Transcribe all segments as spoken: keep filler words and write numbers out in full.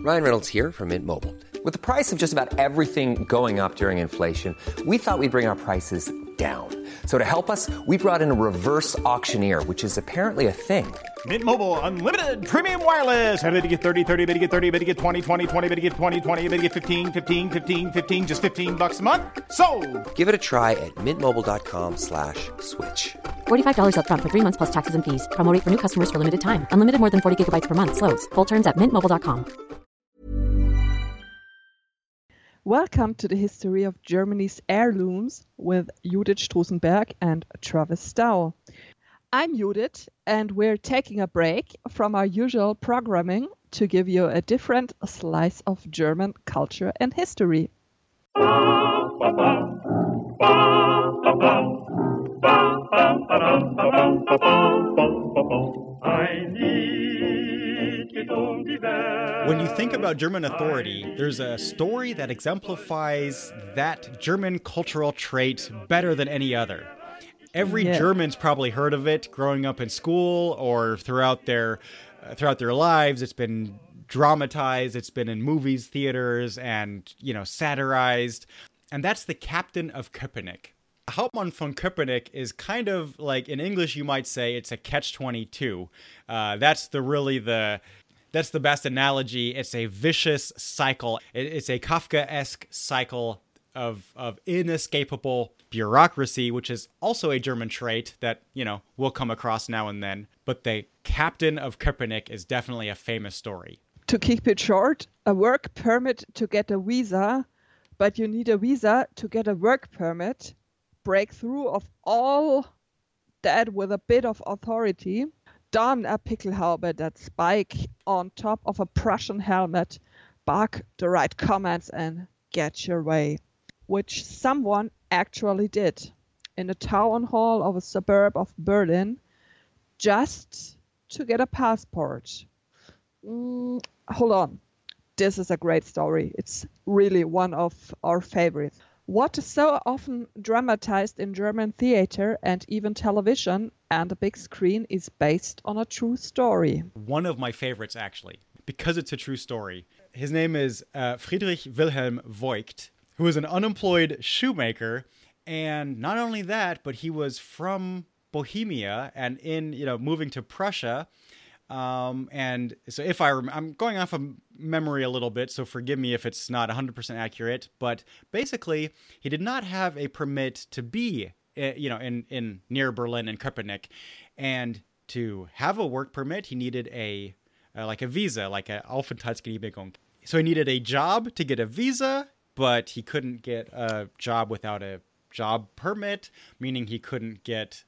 Ryan Reynolds here from Mint Mobile. With the price of just about everything going up during inflation, we thought we'd bring our prices down. So to help us, we brought in a reverse auctioneer, which is apparently a thing. Mint Mobile Unlimited Premium Wireless. How to get thirty, thirty, how to get thirty, how to get twenty, twenty, twenty, how to get twenty, twenty, how to get fifteen, fifteen, fifteen, fifteen, just fifteen bucks a month? Sold! Give it a try at mintmobile.com slash switch. forty-five dollars up front for three months plus taxes and fees. Promo rate for new customers for limited time. Unlimited more than forty gigabytes per month. Slows full terms at mint mobile dot com. Welcome to the history of Germany's heirlooms with Judith Strusenberg and Travis Stow. I'm Judith, and we're taking a break from our usual programming to give you a different slice of German culture and history. When you think about German authority, there's a story that exemplifies that German cultural trait better than any other. Every Yeah. German's probably heard of it growing up in school or throughout their uh, throughout their lives. It's been dramatized, it's been in movies, theaters, and, you know, satirized. And that's the Captain of Köpenick. Hauptmann von Köpenick is kind of like, in English you might say it's a catch twenty-two. Uh, that's the really the that's the best analogy. It's a vicious cycle. It, it's a Kafkaesque cycle of of inescapable bureaucracy, which is also a German trait that, you know, we'll come across now and then. But the Captain of Köpenick is definitely a famous story. To keep it short, a work permit to get a visa, but you need a visa to get a work permit. Breakthrough of all that with a bit of authority. Don a Pickelhaube, that spike on top of a Prussian helmet, bark the right comments and get your way. Which someone actually did in the town hall of a suburb of Berlin just to get a passport. Mm, hold on. This is a great story. It's really one of our favorites. What is so often dramatized in German theater and even television and the big screen is based on a true story. One of my favorites, actually, because it's a true story. His name is uh, Friedrich Wilhelm Voigt, who was an unemployed shoemaker. And not only that, but he was from Bohemia and in, you know, moving to Prussia. Um, and so if I rem- I'm going off of memory a little bit, so forgive me if it's not one hundred percent accurate, but basically he did not have a permit to be, uh, you know, in, in near Berlin and Köpenick. And to have a work permit, he needed a, uh, like a visa, like a Aufenthaltsgenehmigung. So he needed a job to get a visa, but he couldn't get a job without a job permit, meaning he couldn't get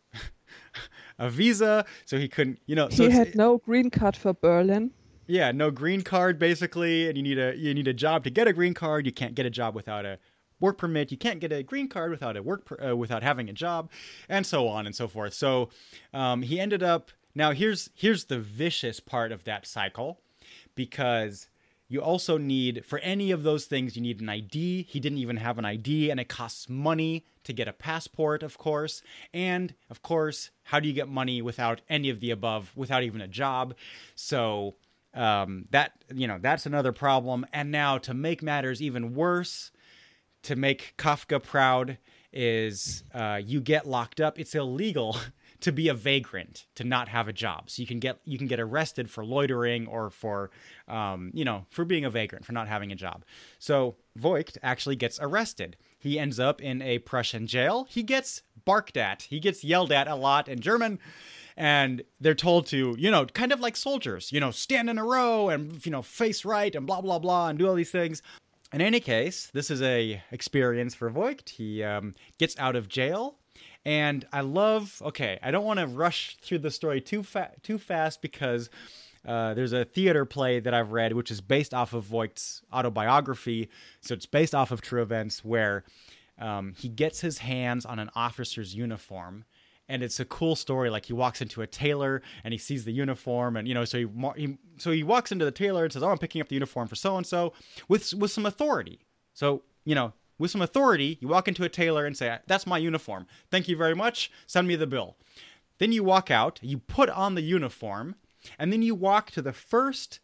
a visa, so he couldn't, you know. So he had no green card for Berlin. Yeah, no green card basically, and you need a you need a job to get a green card. You can't get a job without a work permit. You can't get a green card without a work per, uh, without having a job, and so on and so forth. So um, he ended up. Now here's here's the vicious part of that cycle, because you also need, for any of those things, you need an I D. He didn't even have an I D, and it costs money to get a passport, of course. And, of course, how do you get money without any of the above, without even a job? So um, that, you know, that's another problem. And now, to make matters even worse, to make Kafka proud, is uh, you get locked up. It's illegal to be a vagrant, to not have a job. So you can get you can get arrested for loitering or for, um, you know, for being a vagrant, for not having a job. So Voigt actually gets arrested. He ends up in a Prussian jail. He gets barked at. He gets yelled at a lot in German. And they're told to, you know, kind of like soldiers, you know, stand in a row and, you know, face right and blah, blah, blah, and do all these things. In any case, this is a experience for Voigt. He um, gets out of jail. And I love, okay, I don't want to rush through the story too fa- too fast because uh, there's a theater play that I've read, which is based off of Voigt's autobiography. So it's based off of true events, where um, he gets his hands on an officer's uniform. And it's a cool story. Like, he walks into a tailor and he sees the uniform, and, you know, so he, he so he walks into the tailor and says, "Oh, I'm picking up the uniform for so-and-so," with with some authority. So, you know, with some authority, you walk into a tailor and say, "That's my uniform. Thank you very much. Send me the bill." Then you walk out, you put on the uniform, and then you walk to the first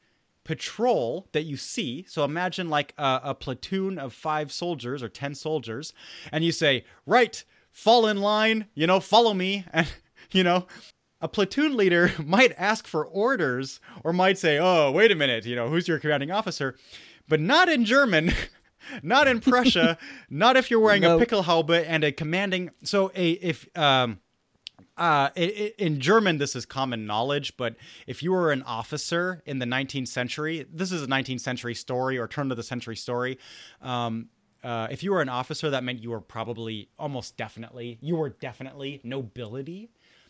patrol that you see. So imagine like a, a platoon of five soldiers or ten soldiers, and you say, right, fall in line, you know, follow me. And, you know, a platoon leader might ask for orders or might say, oh, wait a minute, you know, who's your commanding officer? But not in German, not in Prussia, not if you're wearing no. a Pickelhaube and a commanding. So a if um uh in German this is common knowledge, but if you were an officer in the nineteenth century, this is a nineteenth century story or turn of the century story. Um, uh, if you were an officer, that meant you were probably almost definitely you were definitely nobility.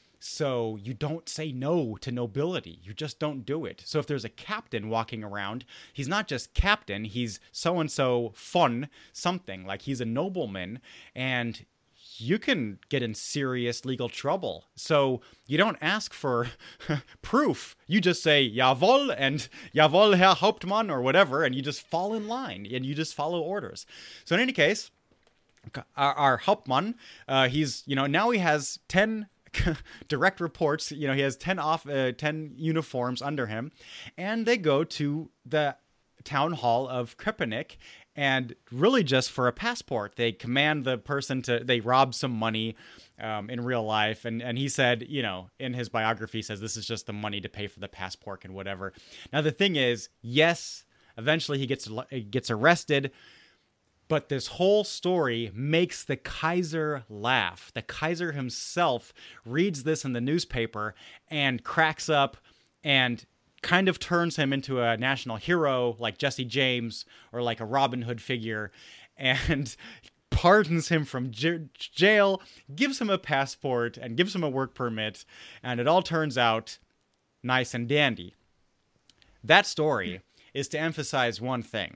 So you don't say no to nobility. You just don't do it. So if there's a captain walking around, he's not just captain, he's so-and-so fun something. Like he's a nobleman, and you can get in serious legal trouble. So you don't ask for proof. You just say, jawohl, and jawohl, Herr Hauptmann, or whatever, and you just fall in line, and you just follow orders. So in any case, our, our Hauptmann, uh, he's, you know, now he has ten direct reports. You know, he has ten off uh, ten uniforms under him, and they go to the town hall of Köpenick, and really just for a passport. They command the person to, they rob some money um, in real life, and and he said, you know, in his biography, he says this is just the money to pay for the passport and whatever. Now the thing is, yes, eventually he gets gets arrested. But this whole story makes the Kaiser laugh. The Kaiser himself reads this in the newspaper and cracks up and kind of turns him into a national hero like Jesse James or like a Robin Hood figure, and pardons him from j- jail, gives him a passport, and gives him a work permit, and it all turns out nice and dandy. That story is to emphasize one thing.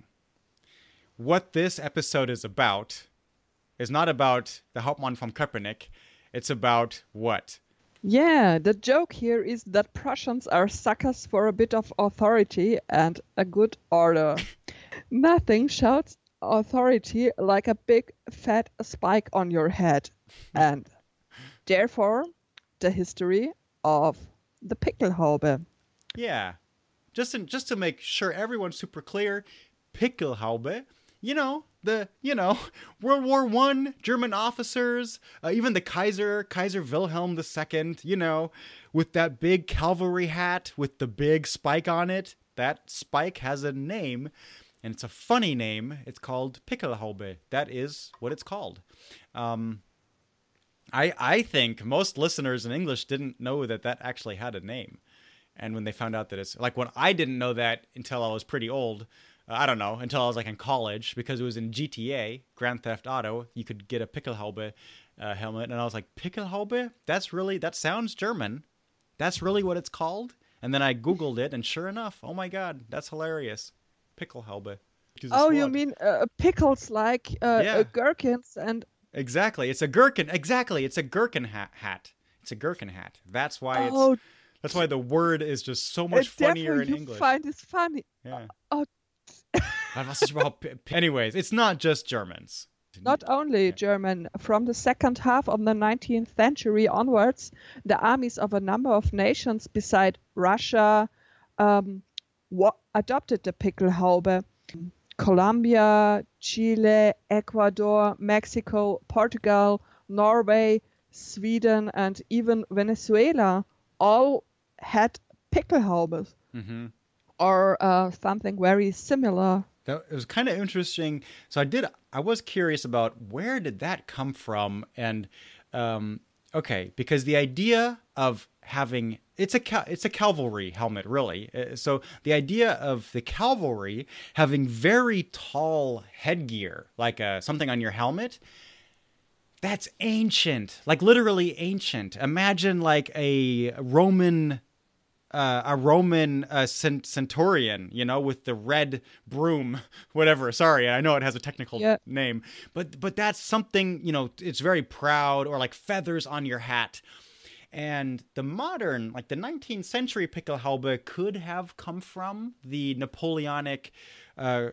What this episode is about is not about the Hauptmann from Köpenick. It's about what? Yeah, the joke here is that Prussians are suckers for a bit of authority and a good order. Nothing shouts authority like a big fat spike on your head. And therefore, the history of the Pickelhaube. Yeah. Just, in, just to make sure everyone's super clear, Pickelhaube, you know, the, you know, World War One, German officers, uh, even the Kaiser, Kaiser Wilhelm the Second, you know, with that big cavalry hat with the big spike on it. That spike has a name, and it's a funny name. It's called Pickelhaube. That is what it's called. Um, I I think most listeners in English didn't know that that actually had a name. And when they found out that it's, like when I didn't know that until I was pretty old, I don't know, until I was like in college, because it was in G T A, Grand Theft Auto, you could get a Pickelhaube uh, helmet. And I was like, Pickelhaube? That's really, that sounds German. That's really what it's called? And then I Googled it, and sure enough, oh my God, that's hilarious. Pickelhaube. Oh, you mean uh, pickles like uh, yeah. uh, gherkins and... Exactly, it's a gherkin, exactly, it's a gherkin hat. hat. It's a gherkin hat. That's why oh, it's, that's why the word is just so much funnier in you English. Find this funny. Yeah. Oh, Anyways, it's not just Germans. Not only German. From the second half of the nineteenth century onwards, the armies of a number of nations beside Russia um, wa- adopted the Pickelhaube. Colombia, Chile, Ecuador, Mexico, Portugal, Norway, Sweden, and even Venezuela all had Pickelhaubes. Mm-hmm. Or uh, something very similar. That, it was kind of interesting. So I did, I was curious about where did that come from? And, um, okay, because the idea of having, it's a, it's a cavalry helmet, really. Uh, so the idea of the cavalry having very tall headgear, like uh, something on your helmet, that's ancient, like literally ancient. Imagine like a Roman Uh, a Roman uh, cent- centurion, you know, with the red broom, whatever. Sorry, I know it has a technical yeah. name, but but that's something, you know, it's very proud, or like feathers on your hat. And the modern, like the nineteenth century Pickelhaube could have come from the Napoleonic uh,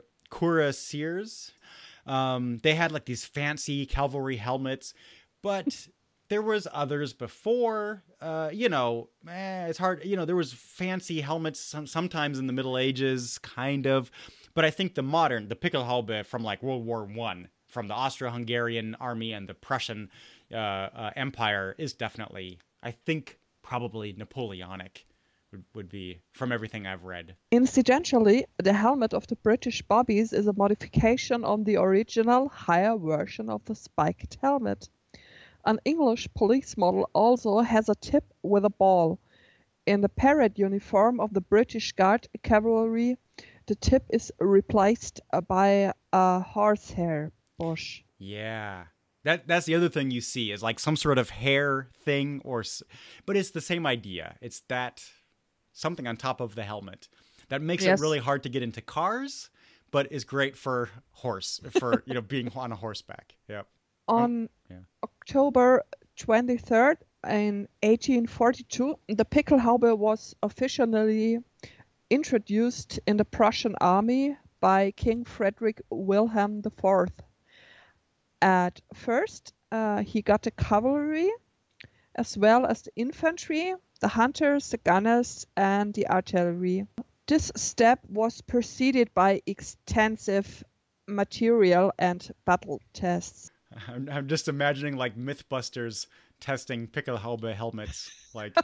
cuirassiers. Um, they had like these fancy cavalry helmets, but there was others before, uh, you know, eh, it's hard, you know, there was fancy helmets some, sometimes in the Middle Ages, kind of, but I think the modern, the Pickelhaube from like World War One, from the Austro-Hungarian army and the Prussian uh, uh, Empire is definitely, I think, probably Napoleonic would, would be, from everything I've read. Incidentally, the helmet of the British Bobbies is a modification on the original higher version of the spiked helmet. An English police model also has a tip with a ball. In the parade uniform of the British Guard Cavalry, the tip is replaced by a horsehair bush. Yeah. That that's the other thing you see is like some sort of hair thing, or, but it's the same idea. It's that something on top of the helmet that makes Yes. it really hard to get into cars, but is great for horse, for, you know, being on a horseback. Yep. On Yeah. October twenty-third in eighteen forty-two, the Pickelhaube was officially introduced in the Prussian army by King Frederick Wilhelm the Fourth. At first, uh, he got the cavalry, as well as the infantry, the hunters, the gunners, and the artillery. This step was preceded by extensive material and battle tests. I'm, I'm just imagining like Mythbusters testing Pickelhaube helmets. Like,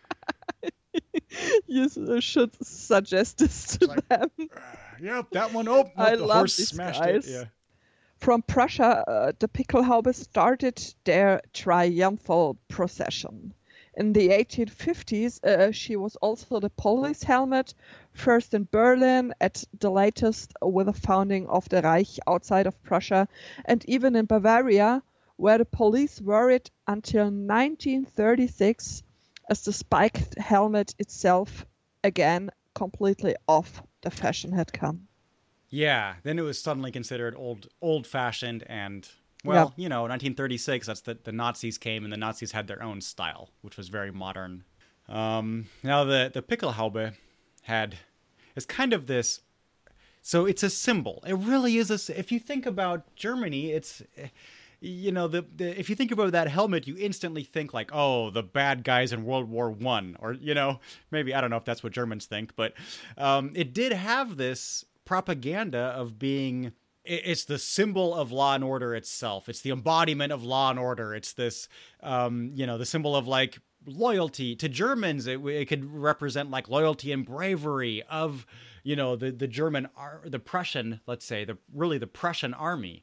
You s- should suggest this to like, them. yep, that one. Oh, I the love horse these smashed guys. it. Yeah. From Prussia, uh, the Pickelhaube started their triumphal procession. In the eighteen fifties, uh, she was also the police helmet, first in Berlin, at the latest with the founding of the Reich outside of Prussia, and even in Bavaria, where the police wore it until nineteen thirty-six, as the spiked helmet itself, again, completely off the fashion had come. Yeah, then it was suddenly considered old, old-fashioned, and well, Yeah. you know, nineteen thirty-six. That's the the Nazis came, and the Nazis had their own style, which was very modern. Um, now the the Pickelhaube had is kind of this. So it's a symbol. It really is a. s- If you think about Germany, it's. eh, You know, the, the if you think about that helmet, you instantly think like, oh, the bad guys in World War One, or you know, maybe I don't know if that's what Germans think, but um, it did have this propaganda of being. it- It's the symbol of law and order itself. It's the embodiment of law and order. It's this, um, you know, the symbol of like loyalty to Germans. It, it could represent like loyalty and bravery of, you know, the the German, ar- the Prussian, let's say, the really the Prussian army.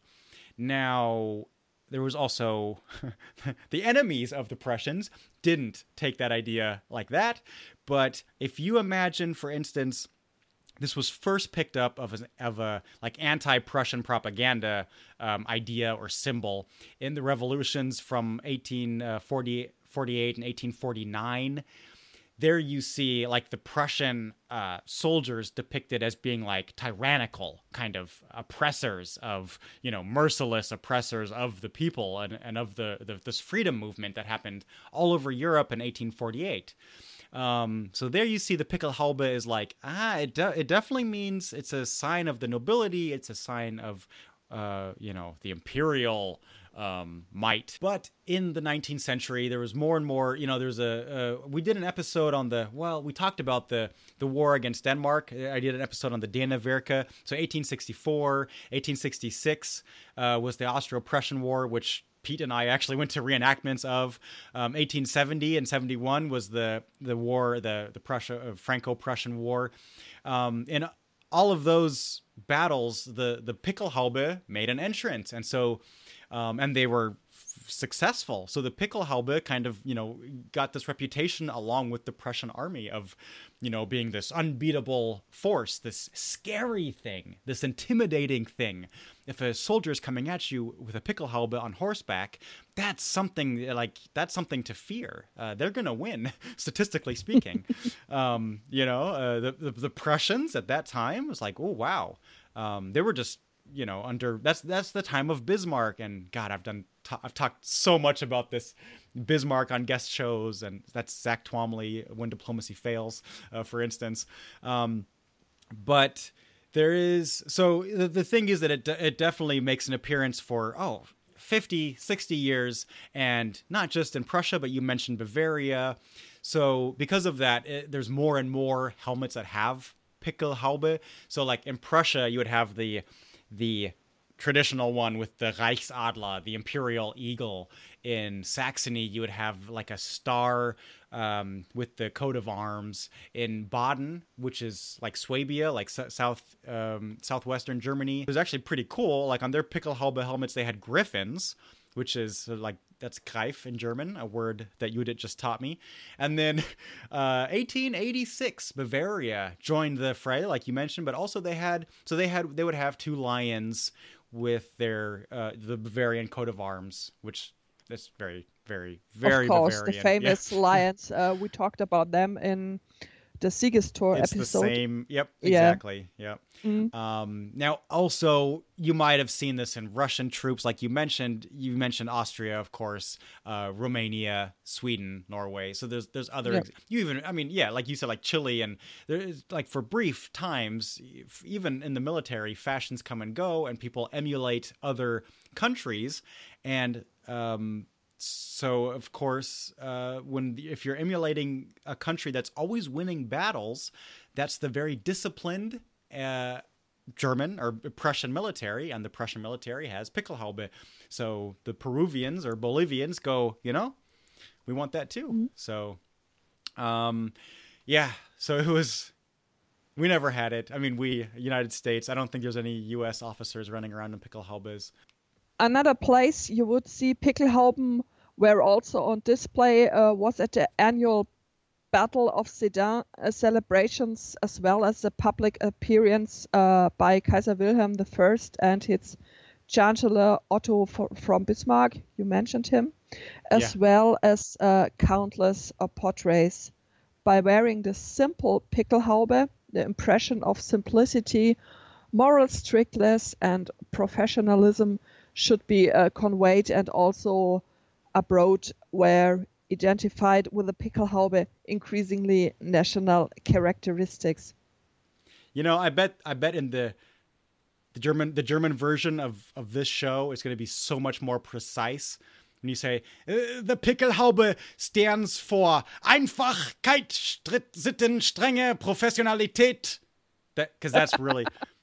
Now, there was also the enemies of the Prussians didn't take that idea like that. But if you imagine, for instance, this was first picked up of a, of a like anti-Prussian propaganda um, idea or symbol in the revolutions from eighteen forty-eight and eighteen forty-nine. There you see like the Prussian uh, soldiers depicted as being like tyrannical kind of oppressors of, you know, merciless oppressors of the people and, and of the, the this freedom movement that happened all over Europe in eighteen forty-eight. Um, so there you see the Pickelhaube is like, ah, it, de- it definitely means it's a sign of the nobility. It's a sign of, uh, you know, the imperial um, might. But in the nineteenth century, there was more and more, you know, there's a, uh, we did an episode on the, well, we talked about the, the war against Denmark. I did an episode on the Danevirke. So eighteen sixty-four, eighteen sixty-six uh, was the Austro-Prussian War, which Pete and I actually went to reenactments of. Um, eighteen seventy and seventy-one was the the war, the the Prussia uh, Franco-Prussian War. Um, in all of those battles, the the Pickelhaube made an entrance, and so um, and they were f- successful. So the Pickelhaube kind of, you know, got this reputation along with the Prussian army of, you know, being this unbeatable force, this scary thing, this intimidating thing. If a soldier is coming at you with a Pickelhaube on horseback, that's something like that's something to fear. Uh, they're gonna win, statistically speaking. um, you know, uh, the, the the Prussians at that time was like, oh wow, um, they were just, you know, under that's that's the time of Bismarck. And God, I've done t- I've talked so much about this Bismarck on guest shows, and that's Zach Twomley, When Diplomacy Fails, uh, for instance. Um, but there is so the, the thing is that it it definitely makes an appearance for oh fifty, sixty years, and not just in Prussia, but you mentioned Bavaria. So because of that, it, there's more and more helmets that have Pickelhaube. So like in Prussia, you would have the the traditional one with the Reichsadler, the imperial eagle. In Saxony, you would have like a star um, with the coat of arms. In Baden, which is like Swabia, like s- south um, southwestern Germany, it was actually pretty cool. Like on their Pickelhaube helmets, they had griffins, which is like, that's Greif in German, a word that Judith just taught me. And then uh, eighteen eighty-six, Bavaria joined the fray, like you mentioned, but also they had, so they had, they would have two lions with their, uh, the Bavarian coat of arms, which is very, very, very Of course, Bavarian. the famous Yeah. lions. Uh, we talked about them in the Siegestor It's episode. the same. Yep, Yeah. exactly. Yep. Mm. Um, now, also, you might have seen this in Russian troops, like you mentioned. You mentioned Austria, of course, uh, Romania, Sweden, Norway. So there's there's other. Yeah. Ex- you even, I mean, yeah, like you said, like Chile, and there's like for brief times, if- even in the military, fashions come and go, and people emulate other countries, and um, so of course, uh, when if you're emulating a country that's always winning battles, that's the very disciplined uh, German or Prussian military, and the Prussian military has Pickelhaube. So the Peruvians or Bolivians go, you know, we want that too. Mm-hmm. So, um, yeah. So it was. We never had it. I mean, we United States. I don't think there's any U S officers running around in Pickelhaubes. Another place you would see Pickelhauben were also on display uh, was at the annual Battle of Sedan uh, celebrations, as well as the public appearance uh, by Kaiser Wilhelm the First and his Chancellor Otto f- from Bismarck. You mentioned him, as Yeah. well as uh, countless uh, portraits. By wearing the simple Pickelhaube, the impression of simplicity, moral strictness, and professionalism should be uh, conveyed, and also abroad were identified with the Pickelhaube increasingly national characteristics. You know, I bet I bet in the the German the German version of, of this show is going to be so much more precise. When you say uh, the Pickelhaube stands for Einfachkeit, Stritt, Sitten, Strenge, Professionalität. That because that's really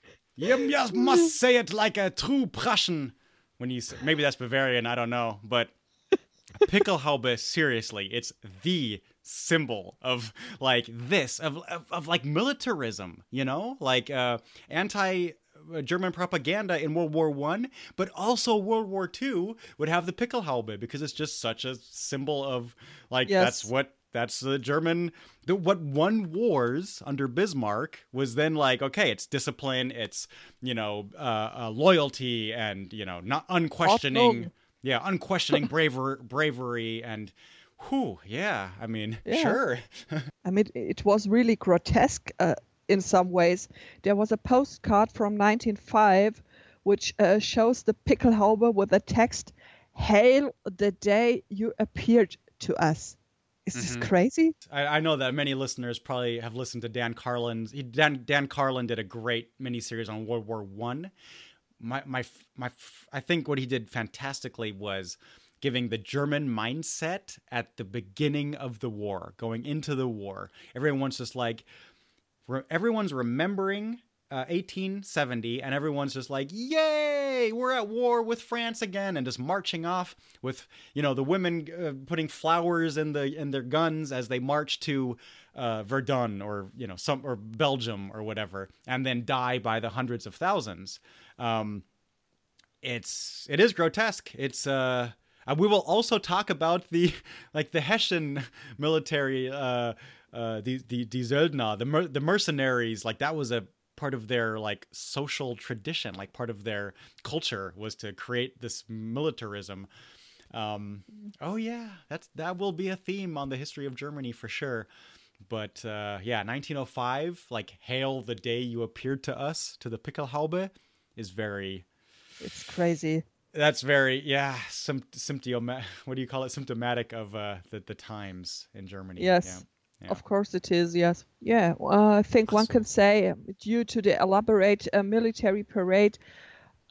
you just must say it like a true Prussian. When you say, maybe that's Bavarian, I don't know, but Pickelhaube, seriously, it's the symbol of like this of of, of like militarism, you know, like uh, anti. German propaganda in World War One, but also World War Two would have the Pickelhaube because it's just such a symbol of like Yes. that's what that's the German the, what won wars under Bismarck was then like okay, it's discipline, it's you know uh, uh, loyalty, and you know not unquestioning Ordnung. yeah unquestioning braver bravery and whew yeah I mean Yeah. sure I mean, it was really grotesque uh, in some ways. There was a postcard from nineteen oh five which uh, shows the Pickelhaube with the text, "Hail the day you appeared to us." Is this crazy? I, I know that many listeners probably have listened to Dan Carlin's. He, Dan Dan Carlin did a great miniseries on World War One. My my my, I think what he did fantastically was giving the German mindset at the beginning of the war, going into the war. Everyone's just like, re- everyone's remembering uh, eighteen seventy, and everyone's just like, yay, we're at war with France again, and just marching off with, you know, the women uh, putting flowers in the in their guns as they march to uh, Verdun or, you know, some or Belgium or whatever, and then die by the hundreds of thousands. Um, it's it is grotesque. It's uh, uh, we will also talk about the like the Hessian military, uh, uh, the the die Söldner, the mer- the mercenaries. Like that was a part of their like social tradition, like part of their culture was to create this militarism. Um, oh yeah, that's that will be a theme on the history of Germany for sure. But uh, yeah, nineteen oh five, like hail the day you appeared to us, to the Pickelhaube, is very. It's crazy. That's very yeah, sim- symptom. What do you call it? Symptomatic of uh, the the times in Germany. Yes. Yeah. Yeah. Of course it is, yes. Yeah, uh, I think one So- can say, um, due to the elaborate uh, military parade,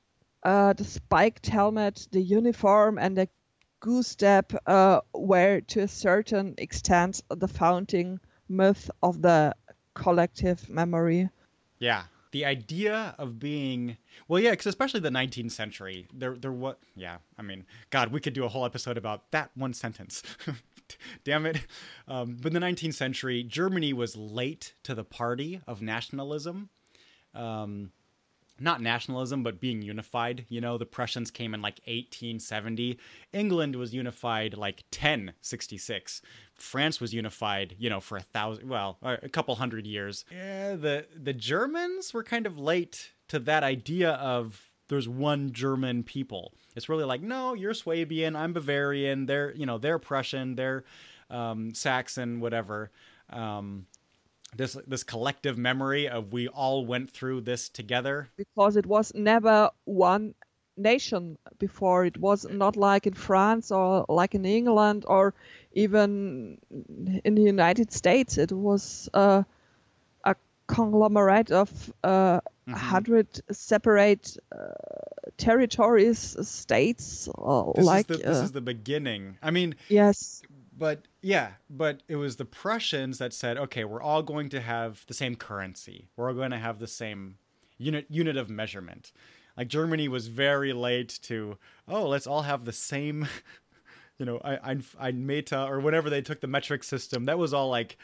uh, the spiked helmet, the uniform, and the goose step uh, were to a certain extent the founding myth of the collective memory. Yeah. The idea of being, well, yeah, because especially the nineteenth century, there, there what, yeah, I mean, God, we could do a whole episode about that one sentence. Damn it. Um, but in the nineteenth century, Germany was late to the party of nationalism. Um, not nationalism, but being unified. You know, the Prussians came in like eighteen seventy. England was unified like ten sixty-six. France was unified, you know, for a thousand, well, a couple hundred years. Yeah, the the Germans were kind of late to that idea of there's one German people. It's really like, no, you're Swabian, I'm Bavarian, they're, you know, they're Prussian, they're um, Saxon, whatever. Um, this this collective memory of we all went through this together. Because it was never one nation before. It was not like in France or like in England or even in the United States. It was uh, a conglomerate of uh, Mhm. hundred separate uh, territories, states. Uh, This like is the, this uh, is the beginning. I mean, yes, but yeah, but it was the Prussians that said, okay, we're all going to have the same currency. We're all going to have the same unit unit of measurement. Like Germany was very late to, oh, let's all have the same, you know, I, I, I meta or whatever they took the metric system. That was all like,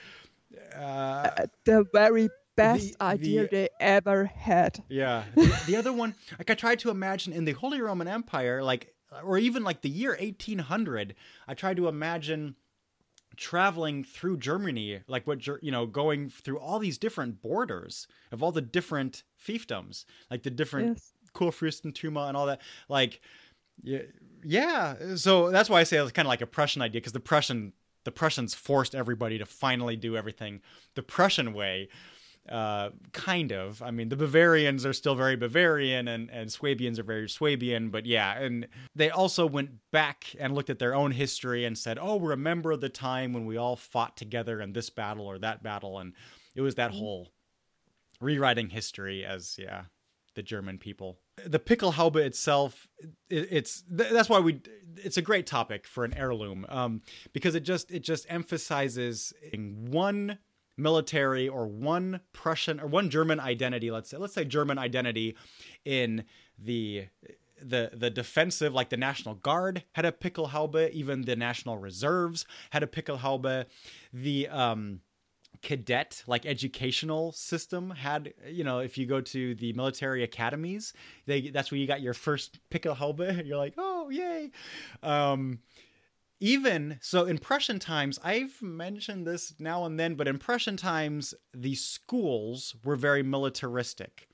uh, the very best the- idea the- they ever had. yeah. The, the other one, like I tried to imagine in the Holy Roman Empire, like, or even like the year eighteen hundred, I tried to imagine traveling through Germany, like what, Ger- you know, going through all these different borders of all the different fiefdoms, like the different Yes. Kurfürstentümer and all that. Like, yeah, yeah. So that's why I say it's kind of like a Prussian idea, because the Prussian, the Prussians forced everybody to finally do everything the Prussian way. Uh, kind of. I mean, the Bavarians are still very Bavarian, and, and Swabians are very Swabian, but yeah. And they also went back and looked at their own history and said, oh, remember the time when we all fought together in this battle or that battle. And it was that whole rewriting history as, yeah, the German people. The Pickelhaube itself, it, it's that's why we. It's a great topic for an heirloom, um, because it just it just emphasizes in one military or one Prussian or one German identity. Let's say let's say German identity in the the the defensive, like the National Guard had a Pickelhaube, even the National Reserves had a Pickelhaube. The um, cadet, like educational system had, you know, if you go to the military academies, they that's where you got your first Pickelhaube. You're like, oh, yay. Um, even so, in Prussian times, I've mentioned this now and then, but in Prussian times, the schools were very militaristic.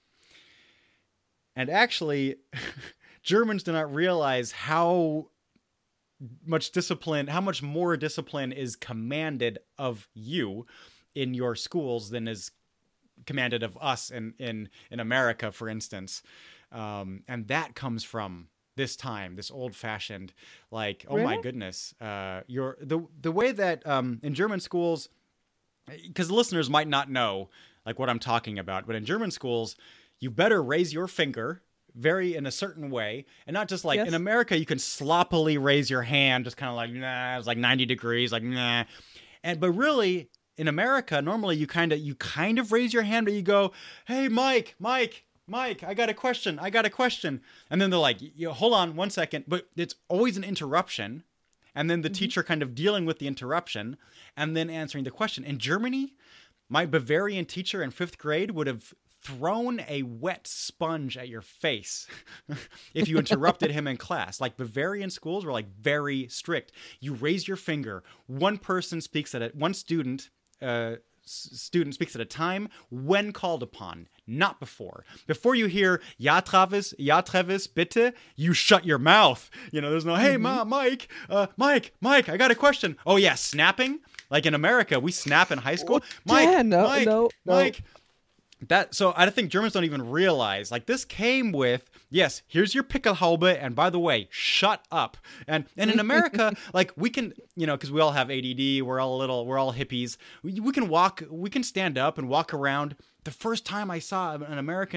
And actually, Germans do not realize how much discipline, how much more discipline is commanded of you in your schools than is commanded of us in, in, in America, for instance. Um, and that comes from this time, this old-fashioned, like, oh Really? my goodness, uh, your the the way that um, in German schools, because listeners might not know like what I'm talking about, but in German schools, you better raise your finger very in a certain way, and not just like Yes. in America, you can sloppily raise your hand, just kind of like nah, it's like ninety degrees, like nah, and but really in America, normally you kind of you kind of raise your hand, but you go, hey Mike, Mike. Mike, I got a question. I got a question. And then they're like, you hold on one second. But it's always an interruption. And then the teacher kind of dealing with the interruption and then answering the question. In Germany, my Bavarian teacher in fifth grade would have thrown a wet sponge at your face if you interrupted him in class. Like Bavarian schools were like very strict. You raise your finger. One person speaks at it. One student, uh, student speaks at a time when called upon, not before. Before you hear "Ja, Travis, ja, Travis, bitte," you shut your mouth. You know, there's no "Hey, ma, Mike, uh, Mike, Mike, I got a question." Oh yeah, snapping. Like in America, we snap in high school. Oh, Mike, yeah, no, Mike, no, no. Mike. That so I think Germans don't even realize like this came with yes, here's your Pickelhaube, and by the way, shut up. And and in America, like we can, you know, because we all have A D D, we're all little, we're all hippies. We, we can walk, we can stand up and walk around. The first time I saw an American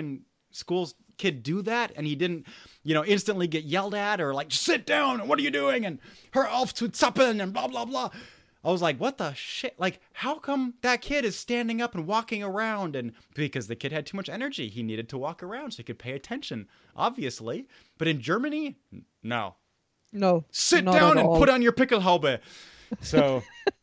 school's kid do that, and he didn't, you know, instantly get yelled at or like, sit down, and what are you doing, and hör auf zu zappeln, and blah, blah, blah. I was like, what the shit? Like, how come that kid is standing up and walking around? And because the kid had too much energy. He needed to walk around so he could pay attention, obviously. But in Germany, no. No. Sit not down at and all. put on your Pickelhaube. So,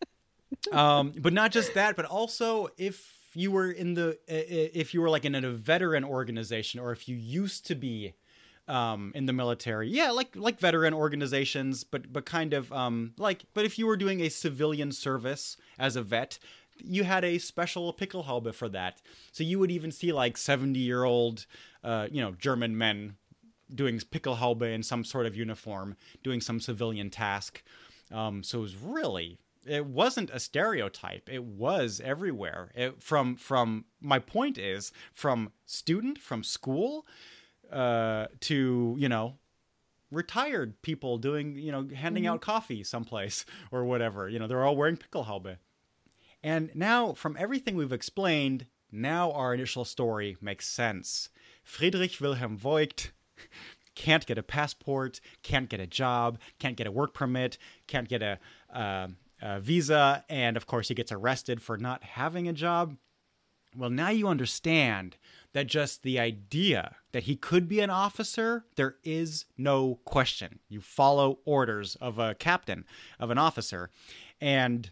um, but not just that, but also if you were in the, if you were like in a veteran organization, or if you used to be um, in the military, yeah, like, like veteran organizations, but, but kind of, um, like, but if you were doing a civilian service as a vet, you had a special Pickelhaube for that. So you would even see like seventy year old, uh, you know, German men doing Pickelhaube in some sort of uniform, doing some civilian task. Um, so it was really, it wasn't a stereotype. It was everywhere. It, from, from, my point is, from student, from school, uh, to, you know, retired people doing, you know, handing out coffee someplace or whatever. You know, they're all wearing Pickelhaube. And now, from everything we've explained, now our initial story makes sense. Friedrich Wilhelm Voigt can't get a passport, can't get a job, can't get a work permit, can't get a, uh, a visa, and of course he gets arrested for not having a job. Well, now you understand that just the idea that he could be an officer, there is no question. You follow orders of a captain, of an officer. And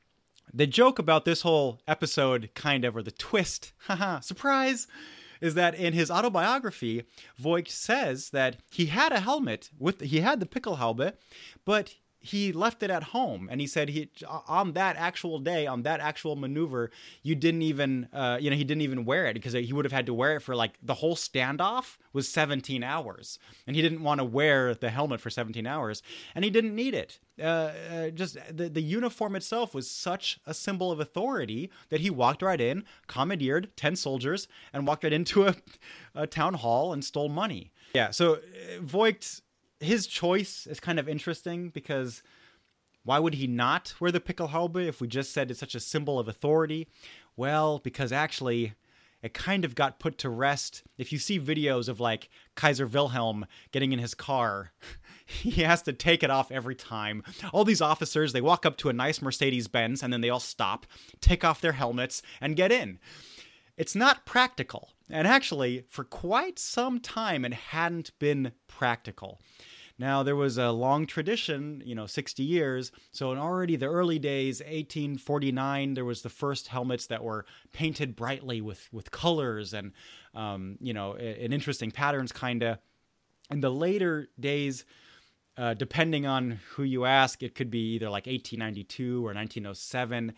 the joke about this whole episode, kind of, or the twist, haha, surprise, is that in his autobiography, Voigt says that he had a helmet, with he had the Pickelhaube, but he left it at home. And he said he on that actual day, on that actual maneuver, you didn't even, uh, you know, he didn't even wear it, because he would have had to wear it for like the whole standoff was seventeen hours. And he didn't want to wear the helmet for seventeen hours. And he didn't need it. Uh, uh, just the, the uniform itself was such a symbol of authority that he walked right in, commandeered ten soldiers, and walked right into a, a town hall and stole money. Yeah, so uh, Voigt, his choice is kind of interesting, because why would he not wear the Pickelhaube if we just said it's such a symbol of authority? Well, because actually it kind of got put to rest. If you see videos of like Kaiser Wilhelm getting in his car, he has to take it off every time. All these officers, they walk up to a nice Mercedes-Benz and then they all stop, take off their helmets, and get in. It's not practical. And actually, for quite some time, it hadn't been practical. Now, there was a long tradition, you know, sixty years. So in already the early days, eighteen forty-nine, there was the first helmets that were painted brightly with, with colors and, um, you know, in interesting patterns, kind of. In the later days, uh, depending on who you ask, it could be either like eighteen ninety-two or nineteen oh seven.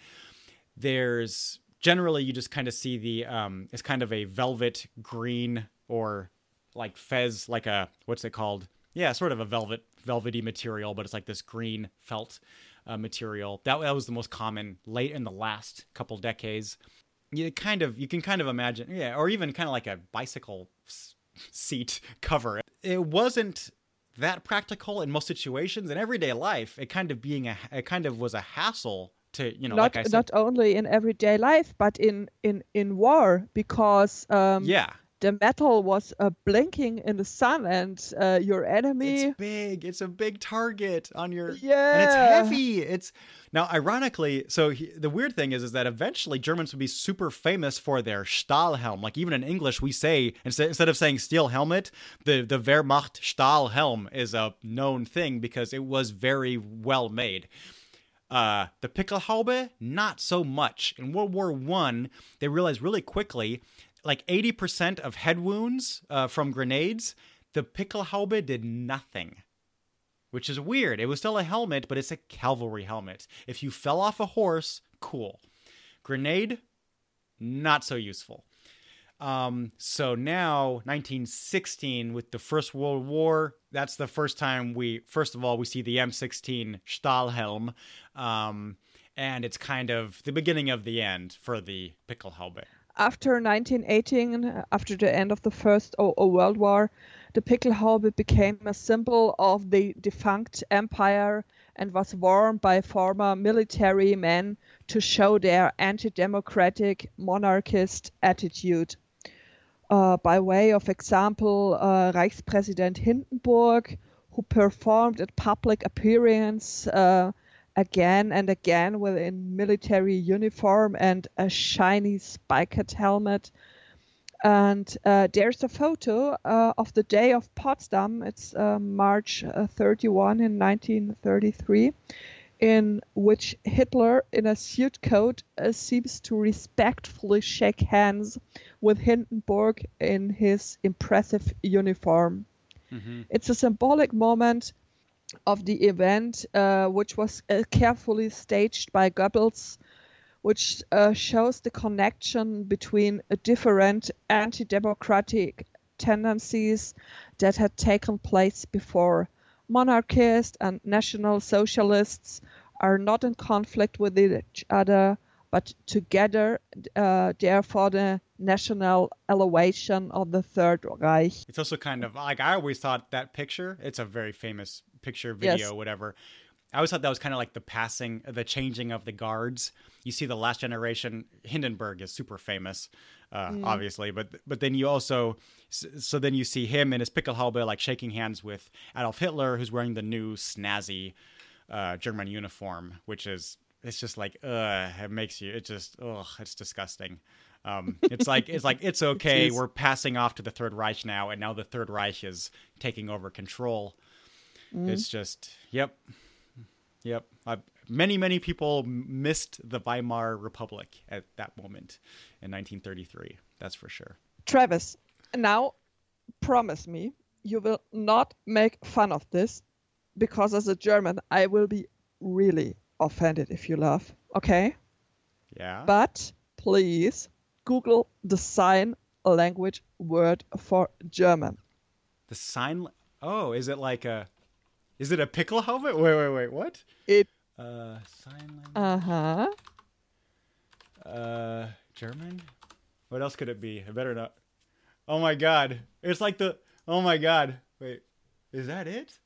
There's generally, you just kind of see the, um, it's kind of a velvet green or like fez, like a, what's it called? Yeah, sort of a velvet, velvety material, but it's like this green felt uh, material. That, that was the most common late in the last couple decades. You kind of, you can kind of imagine, yeah, or even kind of like a bicycle s- seat cover. It wasn't that practical in most situations. In everyday life, it kind of being a, it kind of was a hassle to, you know, not, like I said. Not only in everyday life, but in, in, in war, because um, yeah. the metal was uh, blinking in the sun, and uh, your enemy. It's big. It's a big target on your. Yeah. And it's heavy. It's now, ironically, so he, the weird thing is, is that eventually Germans would be super famous for their Stahlhelm. Like even in English, we say instead instead of saying steel helmet, the the Wehrmacht Stahlhelm is a known thing because it was very well made. Uh, the Pickelhaube, not so much. In World War One, they realized really quickly, like eighty percent of head wounds uh, from grenades, the Pickelhaube did nothing. Which is weird. It was still a helmet, but it's a cavalry helmet. If you fell off a horse, cool. Grenade, not so useful. Um, so now, nineteen sixteen, with the First World War, that's the first time we, first of all, we see the M sixteen Stahlhelm, um, and it's kind of the beginning of the end for the Pickelhaube. After nineteen eighteen, after the end of the First o- o World War, the Pickelhaube became a symbol of the defunct empire and was worn by former military men to show their anti-democratic monarchist attitude. Uh, by way of example, uh, Reichspräsident Hindenburg, who performed at public appearance uh, again and again within military uniform and a shiny spiked helmet. And uh, there's a photo uh, of the day of Potsdam. It's uh, March uh, thirty-first in nineteen thirty-three, in which Hitler, in a suit coat, uh, seems to respectfully shake hands with Hindenburg in his impressive uniform. Mm-hmm. It's a symbolic moment of the event, uh, which was uh, carefully staged by Goebbels, which uh, shows the connection between uh, different anti-democratic tendencies that had taken place before. Monarchists and National Socialists are not in conflict with each other, but together uh, they're for the national elevation of the Third Reich. It's also kind of like, I always thought that picture, it's a very famous picture, video, yes. whatever. I always thought that was kind of like the passing, the changing of the guards. You see the last generation, Hindenburg is super famous, uh, mm. obviously, but but then you also, so then you see him in his Pickelhaube, like shaking hands with Adolf Hitler, who's wearing the new snazzy uh, German uniform, which is, it's just like, ugh, it makes you, it just, ugh, it's disgusting. Um, it's like, it's like, it's okay, it we're passing off to the Third Reich now, and now the Third Reich is taking over control. Mm. It's just, yep. Yep. Uh, many, many people missed the Weimar Republic at that moment in nineteen thirty-three. That's for sure. Travis, now promise me you will not make fun of this, because as a German, I will be really offended if you laugh. Okay? Yeah. But please Google the sign language word for German. The sign? Oh, is it like a... Is it a Pickelhaube? Wait, wait, wait. What? It. Uh, sign language. Uh huh. Uh, German. What else could it be? I better not. Oh my God! It's like the. Oh my God! Wait, is that it?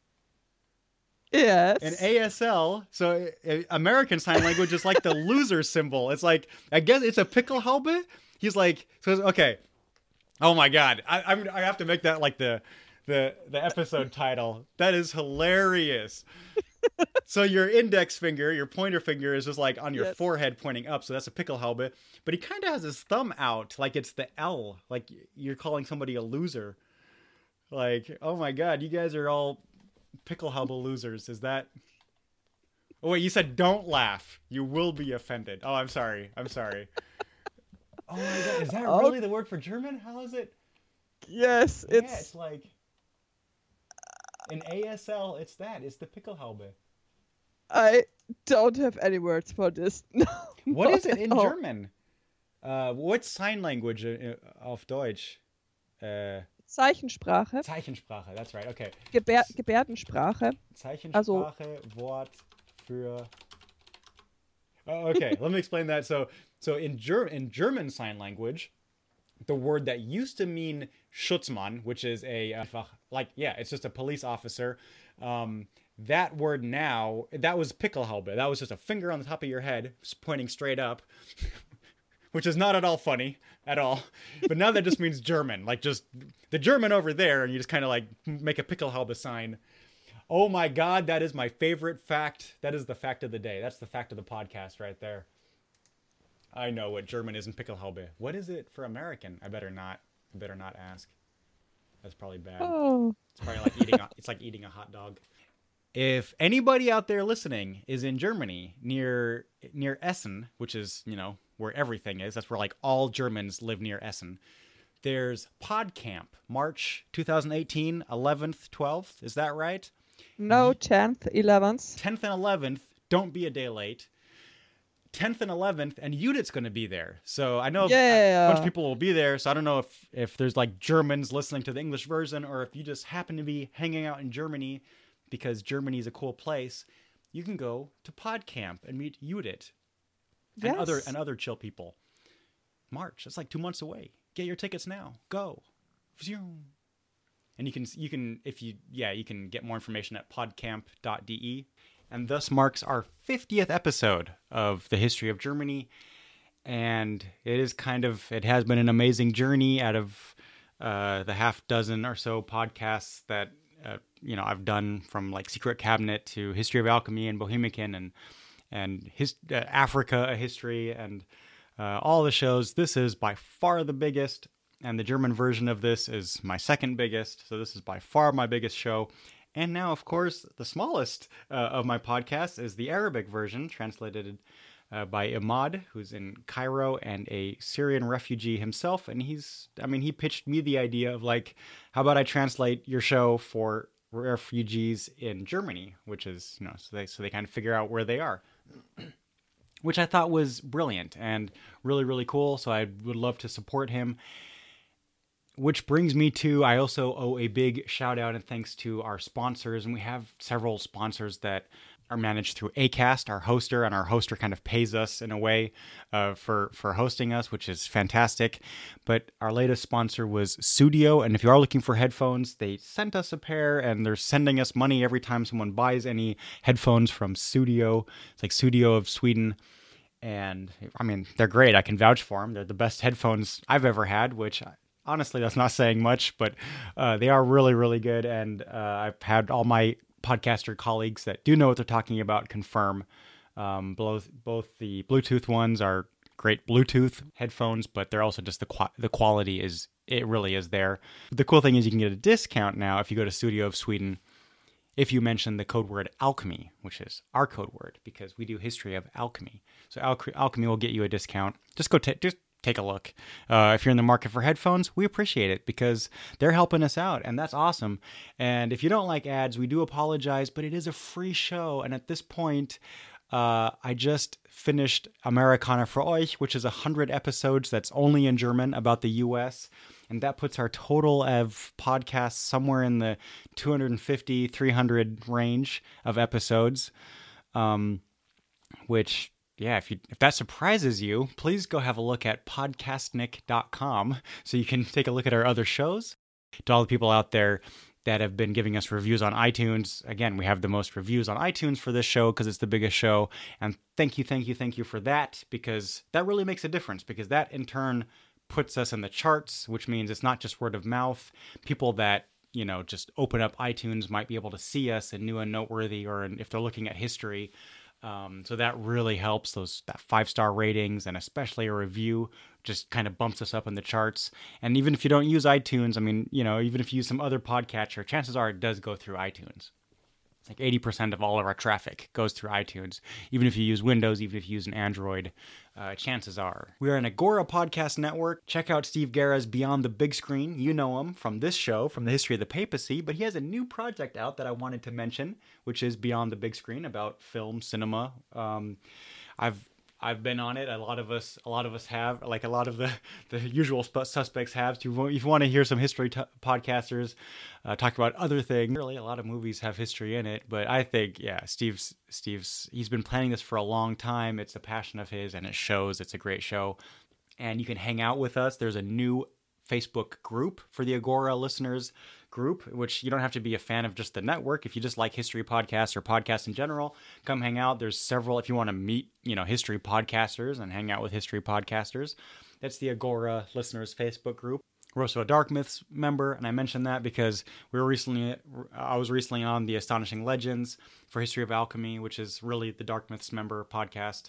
Yes. An A S L. So uh, American Sign Language is like the loser symbol. It's like, I guess it's a Pickelhaube. He's like, so okay. Oh my God! I I'm, I have to make that like the. The the episode title. That is hilarious. So your index finger, your pointer finger is just like on your yes. forehead pointing up. So that's a Pickelhaube. But he kind of has his thumb out like it's the L. Like you're calling somebody a loser. Like, oh my God, you guys are all Pickelhaube losers. Is that... Oh wait, you said don't laugh. You will be offended. Oh, I'm sorry. I'm sorry. Oh my God, is that oh. really the word for German? How is it? Yes, yeah, it's... it's like... In A S L, it's that. It's the Pickelhaube. I don't have any words for this. No, what is it in all. German? Uh, what's sign language uh, auf Deutsch? Uh, Zeichensprache. Zeichensprache, that's right. Okay. Gebär Gebärdensprache. Zeichensprache, also, Wort für... Oh, okay, let me explain that. So, so in, Ger- in German Sign Language, the word that used to mean Schutzmann, which is a, uh, like, yeah, it's just a police officer. Um, that word now, that was Pickelhaube. That was just a finger on the top of your head, pointing straight up, which is not at all funny, at all. But now that just means German, like just the German over there, and you just kind of like make a Pickelhaube sign. Oh my God, that is my favorite fact. That is the fact of the day. That's the fact of the podcast right there. I know what German is in Pickelhaube. What is it for American? I better not. I better not ask. That's probably bad. Oh. It's probably like eating. A, it's like eating a hot dog. If anybody out there listening is in Germany near near Essen, which is, you know, where everything is, that's where like all Germans live near Essen. There's PodCamp, March twenty eighteen, eleventh, twelfth. Is that right? No, tenth, eleventh. tenth and eleventh. Don't be a day late. tenth and eleventh, and Judith's going to be there. So I know yeah. a bunch of people will be there. So I don't know if, if there's like Germans listening to the English version, or if you just happen to be hanging out in Germany because Germany is a cool place. You can go to PodCamp and meet Judith and yes. other and other chill people. March. It's like two months away. Get your tickets now. Go. And you can you can if you yeah you can get more information at podcamp dot d e. And thus marks our fiftieth episode of the history of Germany. And it is kind of, it has been an amazing journey out of uh, the half dozen or so podcasts that uh, you know I've done, from like Secret Cabinet to History of Alchemy and Bohemican and and his uh, Africa a History and uh, all the shows. This is by far the biggest, and the German version of this is my second biggest. So this is by far my biggest show. And now, of course, the smallest uh, of my podcasts is the Arabic version, translated uh, by Imad, who's in Cairo and a Syrian refugee himself. And he's, I mean, he pitched me the idea of like, how about I translate your show for refugees in Germany, which is, you know, so they, so they kind of figure out where they are, which I thought was brilliant and really, really cool. So I would love to support him. Which brings me to, I also owe a big shout out and thanks to our sponsors. And we have several sponsors that are managed through Acast, our hoster, and our hoster kind of pays us in a way uh, for, for hosting us, which is fantastic. But our latest sponsor was Sudio. And if you are looking for headphones, they sent us a pair and they're sending us money every time someone buys any headphones from Sudio. It's like Sudio of Sweden. And I mean, they're great. I can vouch for them. They're the best headphones I've ever had, which honestly, that's not saying much, but uh, they are really, really good. And uh, I've had all my podcaster colleagues that do know what they're talking about confirm. Um, both, both the Bluetooth ones are great Bluetooth headphones, but they're also just the qu- the quality is, it really is there. The cool thing is you can get a discount now if you go to Sudio of Sweden if you mention the code word alchemy, which is our code word, because we do history of alchemy. So Al- alchemy will get you a discount. Just go t- just take a look. Uh, if you're in the market for headphones, we appreciate it because they're helping us out, and that's awesome. And if you don't like ads, we do apologize, but it is a free show. And at this point, uh, I just finished Amerikaner für euch, which is one hundred episodes that's only in German about the U S, and that puts our total of podcasts somewhere in the two hundred fifty, three hundred range of episodes, um, which... Yeah, if you if that surprises you, please go have a look at podcastnik dot com so you can take a look at our other shows. To all the people out there that have been giving us reviews on iTunes, again, we have the most reviews on iTunes for this show because it's the biggest show. And thank you, thank you, thank you for that, because that really makes a difference, because that in turn puts us in the charts, which means it's not just word of mouth. People that, you know, just open up iTunes might be able to see us in New and Noteworthy, or in, if they're looking at history. Um, so that really helps. Those that five-star ratings and especially a review just kind of bumps us up in the charts. And even if you don't use iTunes, I mean, you know, even if you use some other podcatcher, chances are it does go through iTunes. It's like eighty percent of all of our traffic goes through iTunes. Even if you use Windows, even if you use an Android, uh, chances are. We are an Agora podcast network. Check out Steve Guerra's Beyond the Big Screen. You know him from this show, from the History of the Papacy, but he has a new project out that I wanted to mention, which is Beyond the Big Screen, about film, cinema. Um, I've I've been on it. A lot of us, a lot of us have, like a lot of the, the usual suspects have. If you, if you want to hear some history t- podcasters uh, talk about other things, really a lot of movies have history in it. But I think, yeah, Steve's Steve's he's been planning this for a long time. It's a passion of his, and it shows. It's a great show, and you can hang out with us. There's a new Facebook group for the Agora listeners group, which you don't have to be a fan of just the network. If you just like history podcasts or podcasts in general, come hang out. There's several, if you want to meet, you know, history podcasters and hang out with history podcasters, that's the Agora listeners Facebook group. We're also a Dark Myths member, and I mentioned that because we were recently, I was recently on the Astonishing Legends for History of Alchemy, which is really the Dark Myths member podcast.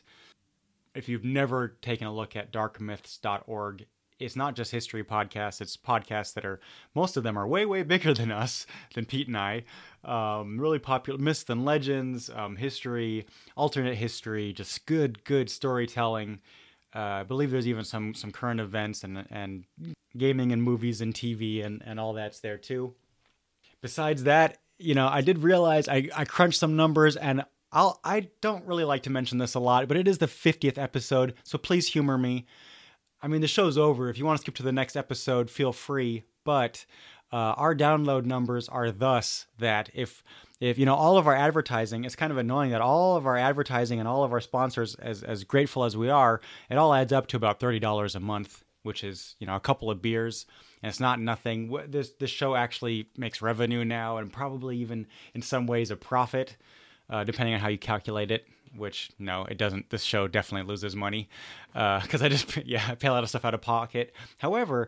If you've never taken a look at dark myths dot org, it's not just history podcasts. It's podcasts that are, most of them are way, way bigger than us, than Pete and I. Um, really popular, myths and legends, um, history, alternate history, just good, good storytelling. Uh, I believe there's even some some current events and and gaming and movies and T V and, and all that's there too. Besides that, you know, I did realize I, I crunched some numbers, and I'll, I don't really like to mention this a lot, but it is the fiftieth episode, so please humor me. I mean, the show's over. If you want to skip to the next episode, feel free. But uh, our download numbers are thus that if, if you know, all of our advertising, it's kind of annoying that all of our advertising and all of our sponsors, as as grateful as we are, it all adds up to about thirty dollars a month, which is, you know, a couple of beers. And it's not nothing. This, this show actually makes revenue now, and probably even in some ways a profit, uh, depending on how you calculate it. Which, no, it doesn't. This show definitely loses money because uh, I just, yeah, I pay a lot of stuff out of pocket. However,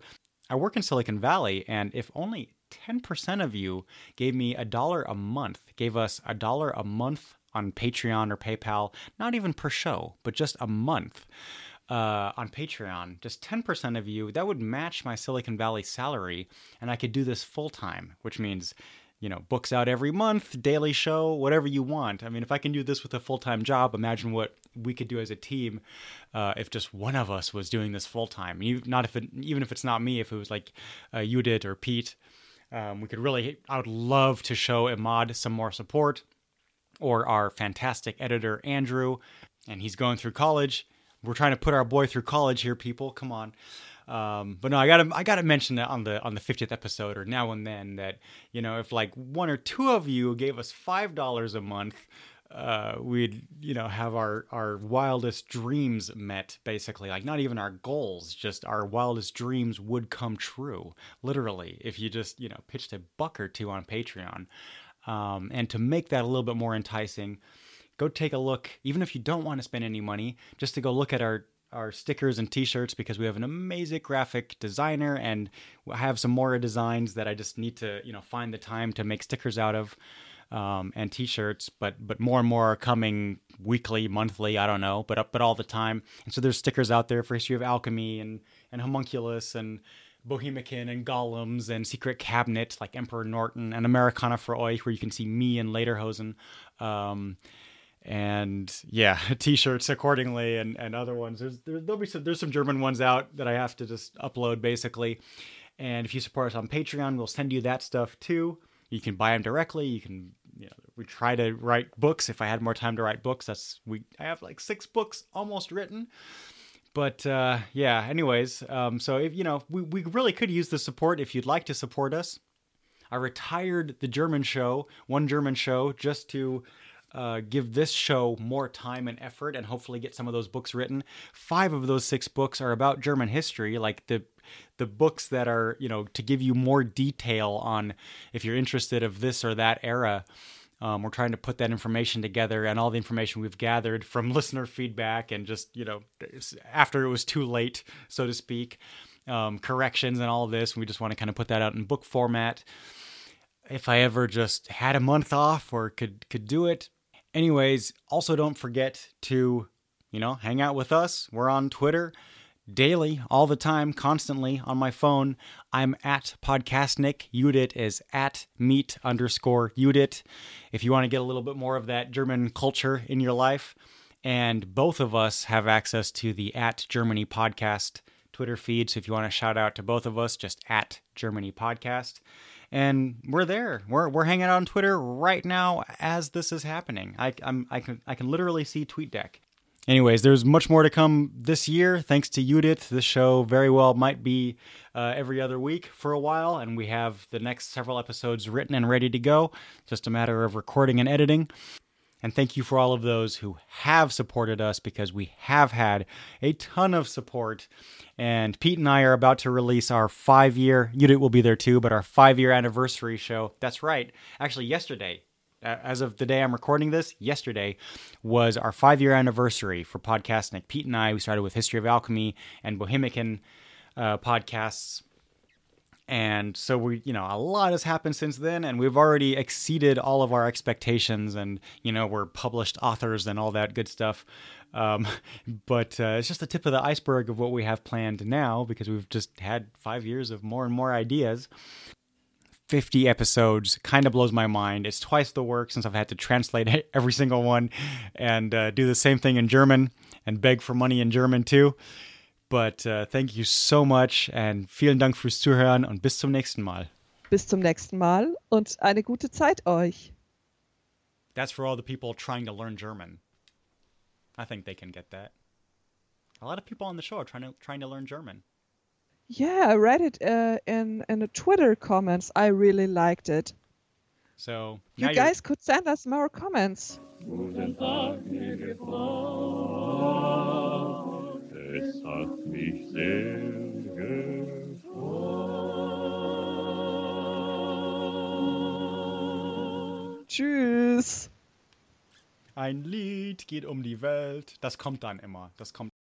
I work in Silicon Valley, and if only ten percent of you gave me a dollar a month, gave us a dollar a month on Patreon or PayPal, not even per show, but just a month uh, on Patreon, just ten percent of you, that would match my Silicon Valley salary, and I could do this full time, which means, you know, books out every month, daily show, whatever you want. I mean, if I can do this with a full-time job, imagine what we could do as a team uh, if just one of us was doing this full-time. Not if it, even if it's not me, if it was like uh, Judith or Pete, um, we could really, I would love to show Imad some more support, or our fantastic editor, Andrew, and he's going through college. We're trying to put our boy through college here, people. Come on. Um, but no, I gotta, I gotta mention that on the, on the fiftieth episode or now and then that, you know, if like one or two of you gave us five dollars a month, uh, we'd, you know, have our, our wildest dreams met, basically. Like not even our goals, just our wildest dreams would come true, literally, if you just, you know, pitched a buck or two on Patreon. Um, and to make that a little bit more enticing, go take a look, even if you don't want to spend any money, just to go look at our our stickers and t-shirts, because we have an amazing graphic designer, and I have some more designs that I just need to, you know, find the time to make stickers out of, um, and t-shirts, but but more and more are coming weekly, monthly, I don't know, but but all the time. And so there's stickers out there for History of Alchemy and, and Homunculus and Bohemican and Golems and Secret Cabinet, like Emperor Norton, and Americana for Euch, where you can see me and Lederhosen. Um, And yeah, t-shirts accordingly, and, and other ones. There's there, there'll be some there's some German ones out that I have to just upload basically. And if you support us on Patreon, we'll send you that stuff too. You can buy them directly. You can, you know, we try to write books. If I had more time to write books, that's we I have like six books almost written. But uh, yeah, anyways, um, so if you know, we we really could use the support if you'd like to support us. I retired the German show, one German show, just to Uh, give this show more time and effort and hopefully get some of those books written. Five of those six books are about German history, like the the books that are, you know, to give you more detail on if you're interested of this or that era. Um, we're trying to put that information together, and all the information we've gathered from listener feedback and just, you know, after it was too late, so to speak, um, corrections and all of this. We just want to kind of put that out in book format. If I ever just had a month off or could could do it. Anyways, also don't forget to, you know, hang out with us. We're on Twitter daily, all the time, constantly on my phone. I'm at Podcastnik. Judith is at meet underscore Judith. If you want to get a little bit more of that German culture in your life. And both of us have access to the at Germany podcast Twitter feed. So if you want to shout out to both of us, just at Germany podcast. And we're there. We're we're hanging out on Twitter right now as this is happening. I I'm I can I can literally see TweetDeck. Anyways, there's much more to come this year, thanks to Judith. This show very well might be uh, every other week for a while, and we have the next several episodes written and ready to go. Just a matter of recording and editing. And thank you for all of those who have supported us, because we have had a ton of support. And Pete and I are about to release our five-year, Judith will be there too, but our five-year anniversary show. That's right. Actually, yesterday, as of the day I'm recording this, yesterday was our five-year anniversary for podcasting. Pete and I, we started with History of Alchemy and Bohemican uh, podcasts. And so we, you know, a lot has happened since then, and we've already exceeded all of our expectations, and, you know, we're published authors and all that good stuff. Um, but uh, it's just the tip of the iceberg of what we have planned now, because we've just had five years of more and more ideas. fifty episodes kind of blows my mind. It's twice the work, since I've had to translate every single one and uh, do the same thing in German and beg for money in German too. But uh, thank you so much, and vielen Dank fürs Zuhören, und bis zum nächsten Mal. Bis zum nächsten Mal und eine gute Zeit euch. That's for all the people trying to learn German. I think they can get that. A lot of people on the show are trying to trying to learn German. Yeah, I read it uh, in in the Twitter comments. I really liked it. So you guys could send us more comments. Guten Tag, liebe Frau. Es hat mich sehr gefreut. Tschüss. Ein Lied geht um die Welt. Das kommt dann immer. Das kommt